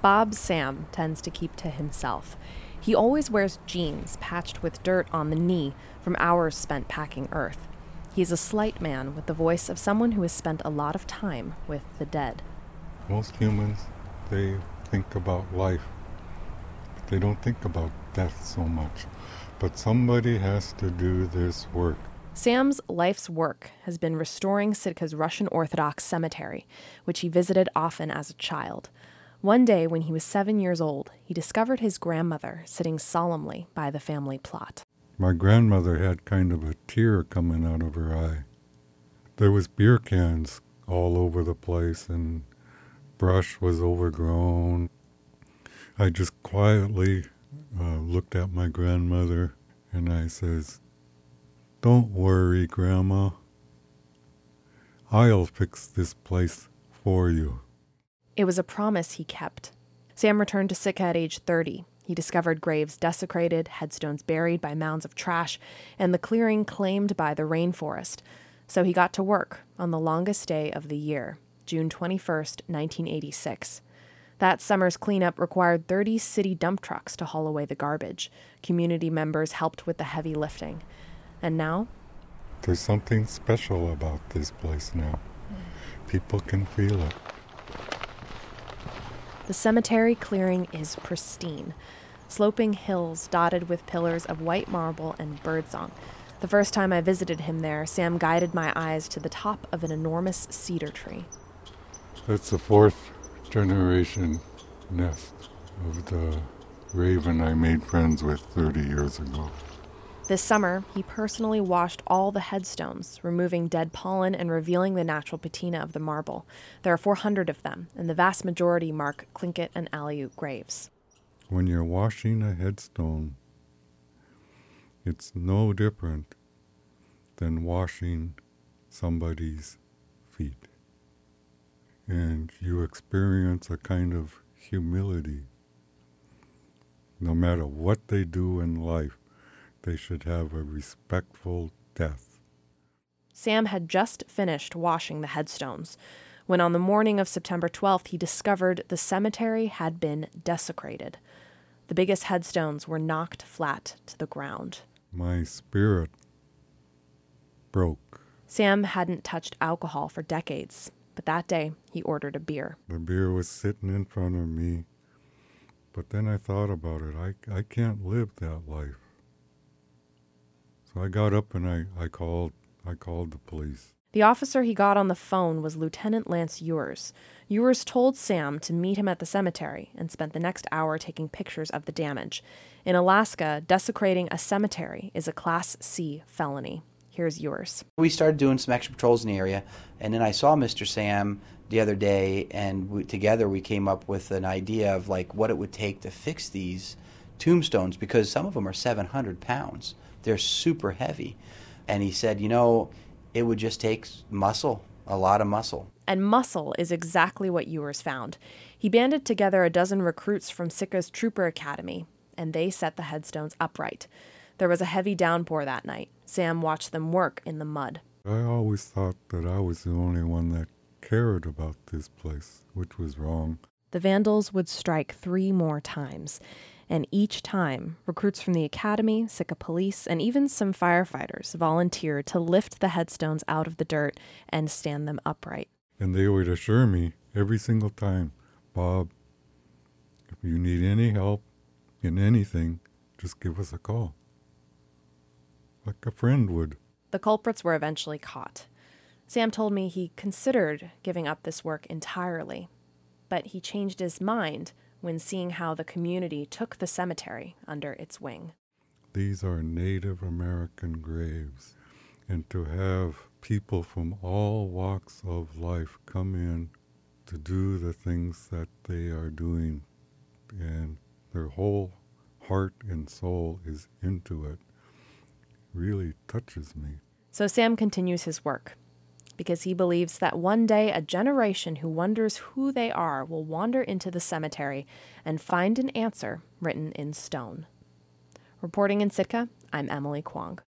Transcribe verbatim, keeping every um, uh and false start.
Bob Sam tends to keep to himself. He always wears jeans patched with dirt on the knee from hours spent packing earth. He's a slight man with the voice of someone who has spent a lot of time with the dead. Most humans, they think about life. They don't think about death so much. But somebody has to do this work. Sam's life's work has been restoring Sitka's Russian Orthodox cemetery, which he visited often as a child. One day, when he was seven years old, he discovered his grandmother sitting solemnly by the family plot. My grandmother had kind of a tear coming out of her eye. There was beer cans all over the place, and brush was overgrown. I just quietly uh, looked at my grandmother, and I says, "Don't worry, Grandma. I'll fix this place for you." It was a promise he kept. Sam returned to Sitka at age thirty. He discovered graves desecrated, headstones buried by mounds of trash, and the clearing claimed by the rainforest. So he got to work on the longest day of the year, June twenty-first, nineteen eighty-six. That summer's cleanup required thirty city dump trucks to haul away the garbage. Community members helped with the heavy lifting. And now? There's something special about this place now. People can feel it. The cemetery clearing is pristine. Sloping hills dotted with pillars of white marble and birdsong. The first time I visited him there, Sam guided my eyes to the top of an enormous cedar tree. That's the fourth generation nest of the raven I made friends with thirty years ago. This summer, he personally washed all the headstones, removing dead pollen and revealing the natural patina of the marble. There are four hundred of them, and the vast majority mark Tlingit and Aleut graves. When you're washing a headstone, it's no different than washing somebody's feet. And you experience a kind of humility. No matter what they do in life, they should have a respectful death. Sam had just finished washing the headstones when on the morning of September twelfth he discovered the cemetery had been desecrated. The biggest headstones were knocked flat to the ground. My spirit broke. Sam hadn't touched alcohol for decades, but that day he ordered a beer. The beer was sitting in front of me, but then I thought about it. I, I can't live that life. So I got up and I, I called I called the police. The officer he got on the phone was Lieutenant Lance Ewers. Ewers told Sam to meet him at the cemetery and spent the next hour taking pictures of the damage. In Alaska, desecrating a cemetery is a Class C felony. Here's Ewers. We started doing some extra patrols in the area, and then I saw Mister Sam the other day, and we, together we came up with an idea of like what it would take to fix these tombstones, because some of them are seven hundred pounds. They're super heavy. And he said, you know, it would just take muscle, a lot of muscle. And muscle is exactly what Ewers found. He banded together a dozen recruits from Sitka's Trooper Academy, and they set the headstones upright. There was a heavy downpour that night. Sam watched them work in the mud. I always thought that I was the only one that cared about this place, which was wrong. The vandals would strike three more times. And each time, recruits from the academy, Sitka police, and even some firefighters volunteered to lift the headstones out of the dirt and stand them upright. And they would assure me every single time, "Bob, if you need any help in anything, just give us a call." Like a friend would. The culprits were eventually caught. Sam told me he considered giving up this work entirely, but he changed his mind when seeing how the community took the cemetery under its wing. These are Native American graves, and to have people from all walks of life come in to do the things that they are doing, and their whole heart and soul is into it, really touches me. So Sam continues his work, because he believes that one day a generation who wonders who they are will wander into the cemetery and find an answer written in stone. Reporting in Sitka, I'm Emily Kwong.